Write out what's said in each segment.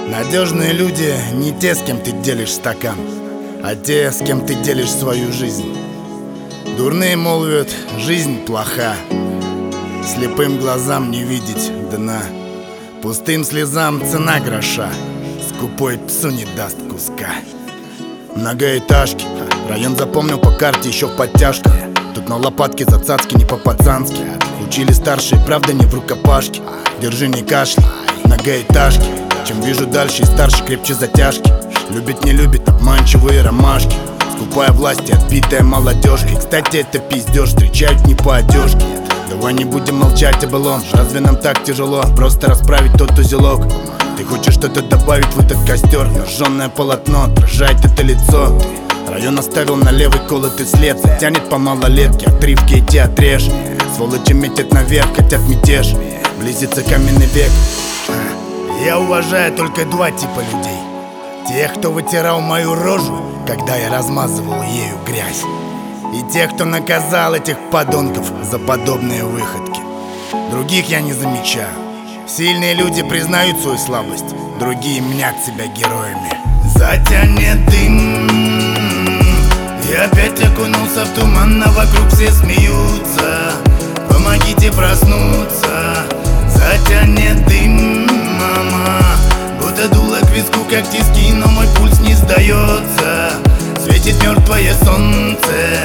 Надежные люди не те, с кем ты делишь стакан, а те, с кем ты делишь свою жизнь. Дурные молвят, жизнь плоха, слепым глазам не видеть дна, пустым слезам цена гроша, скупой псу не даст куска. Многоэтажки, район запомнил по карте еще в подтяжках. Тут на лопатке за цацки, не по-пацански. Учили старшие, правда не в рукопашке. Держи, не кашляй, многоэтажки. Чем вижу дальше и старше, крепче затяжки. Любит, не любит, обманчивые ромашки. Скупая власть и отбитая молодежкой. Кстати, это пиздеж, встречают не по одежке. Давай не будем молчать о былом. Разве нам так тяжело просто расправить тот узелок? Ты хочешь что-то добавить в этот костер? Жжёное полотно отражает это лицо. Район оставил на левый колотый след. Затянет по малолетке, отрывки эти отрежь. Сволочи метят наверх, хотят мятеж. Близится каменный век. Я уважаю только два типа людей: тех, кто вытирал мою рожу, когда я размазывал ею грязь, и тех, кто наказал этих подонков за подобные выходки. Других я не замечаю. Сильные люди признают свою слабость, другие мнят себя героями. Затянет дым, я опять окунулся в туман, а вокруг все смеются. Помогите проснуться. Затянет дым, мама, будто дуло к виску, как тиски, но мой пульс не сдается. Светит мертвое солнце.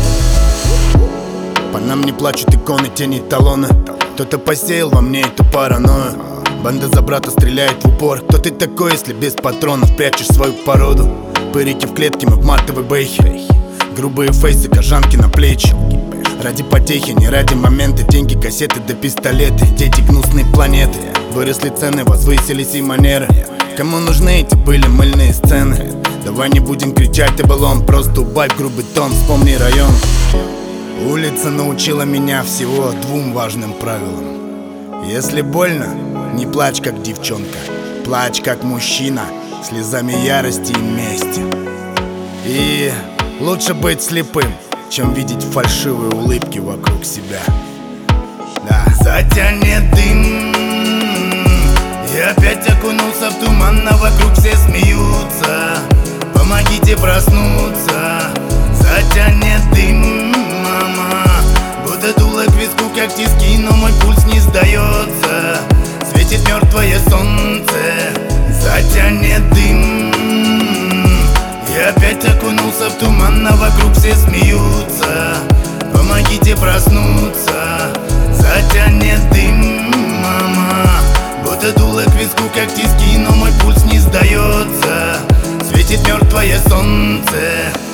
По нам не плачут иконы, тени, талоны. Кто-то посеял во мне эту паранойю. Банда за брата стреляет в упор. Кто ты такой, если без патронов прячешь свою породу? Пырики в клетке, мы в матовой бэхе. Грубые фейсы, кожанки на плечи. Ради потехи, не ради момента. Деньги, кассеты да пистолеты. Дети гнусной планеты. Выросли цены, возвысились и манеры. Кому нужны эти были мыльные сцены? Давай не будем кричать о былом, просто убавь грубый тон, вспомни район. Улица научила меня всего двум важным правилам: если больно, не плачь как девчонка, плачь как мужчина, слезами ярости и мести. И лучше быть слепым, чем видеть фальшивые улыбки вокруг себя. Да. Затянет дым, я опять окунулся в туман, а вокруг все смеются. Помогите проснуться. Затянет дым, мама, будто дуло к виску, как тиски, но мой пульс не сдается. Светит мертвое солнце. Затянет дым, я опять окунулся в туман, а вокруг все смеются. Помогите проснуться. Затянет дым, мама, будто дуло к виску, как тиски, но мой пульс не сдается. Светит мертвое солнце.